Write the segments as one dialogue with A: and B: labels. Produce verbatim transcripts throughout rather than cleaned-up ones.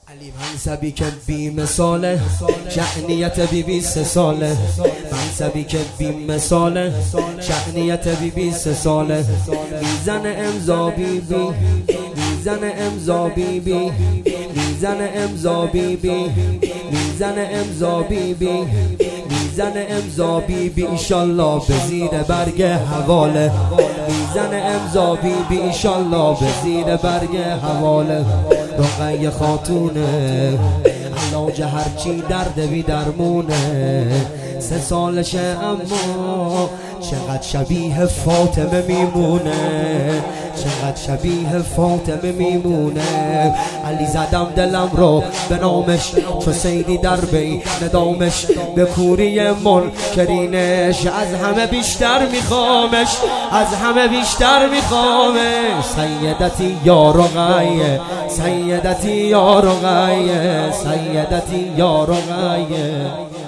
A: علی منصبی که بی مثاله، شأنیت بی بی سه ساله. منصبی که بی مثاله، شأنیت بی بی سه ساله. میزن امضا بی بی، میزن امضا بی بی، میزن امضا بی بی، میزن امضا بی بی، میزن امضا بی بی. ایشالله به زیر برگ حواله. میزن امضا بی بی، ایشالله به زیر برگ حواله. رقیه خاتونه، علاج هرچی درد بی درمونه. سه سالشه اما چقدر شبیه فاطمه میمونه، چقدر شبیه فاطمه میمونه. علی زدم دلم رو به نامش، چو سیدی در بی ندامش. به کوری منکرینش از همه بیشتر میخوامش، از همه بیشتر میخوامش. سیدتی یا رقیه، سیدتی یا رقیه، سیدتی یا رقیه.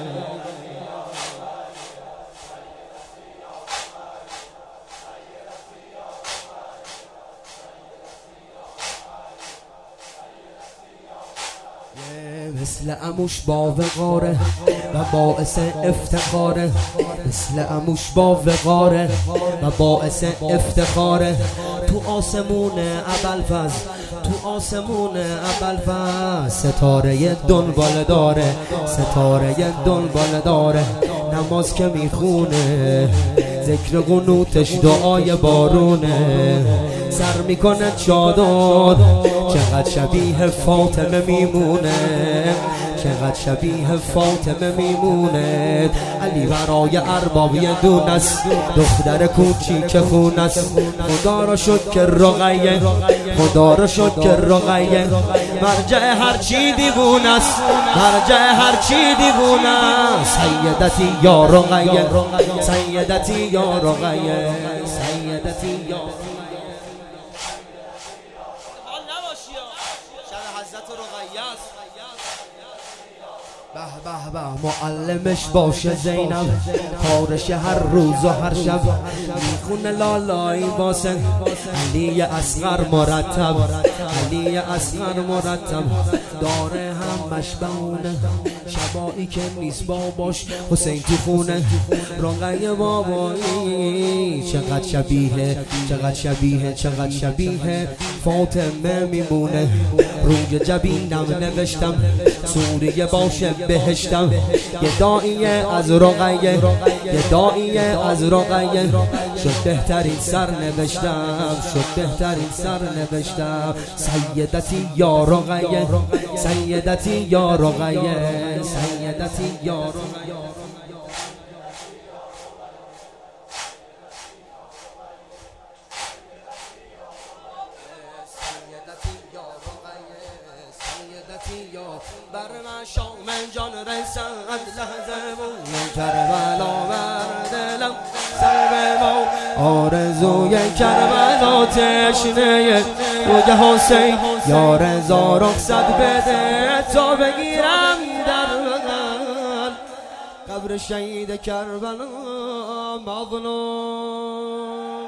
A: مثل عموش با وقاره و باعث افتخاره، مثل عموش با وقاره و باعث افتخاره. تو آسمون ابوالفضل، تو آسمون ابوالفضل ستاره دنبال داره، ستاره دنبال داره. نماز که میخونه، ذکر قنوتش دعای بارونه. سر میکنه چادر، چقدر شبیه فاطمه میمونه، چقدر شبیه فاطمه میمونه. علی برای ارباب یه دونه است، دختر کوچیک خون است. خدا را شکر رقیه، خدا را شکر رقیه. مرجع هرچی دیوونه است، مرجع هرچی دیوونه است. سیدتی یا رقیه، سیدتی یا رقیه، سیدتی یا رقیه. به به به معلمش باشه زینب، پارش هر روز و هر شب. میخونه لالایی واسه علی اصغر مرتب، علی اصغر مرتب. داره همش بهونه، شبایی که نیست باباش حسین تو خونه. رقیه بابایی چقدر شبیه، چقدر شبیه، چقدر شبیه فاطمه میمونه. روی جبینم نوشتم سوریه باشه بهشتم. یه داعیه از رقیه، یه داعیه از رقیه. شد بهترین سر نوشتم، شد بهترین سر نوشتم. سیدتی یا رقیه، سیدتی یا رقیه، سیدتی یا رقیه. بر من شام جان رسد لحظه مون کربلا بر دلم سر به ما. آرزوی کربلا تشنه روی حسین، یا رضا رخصت بده تا بگیرم در بغل قبر شهید کربلا مظلوم.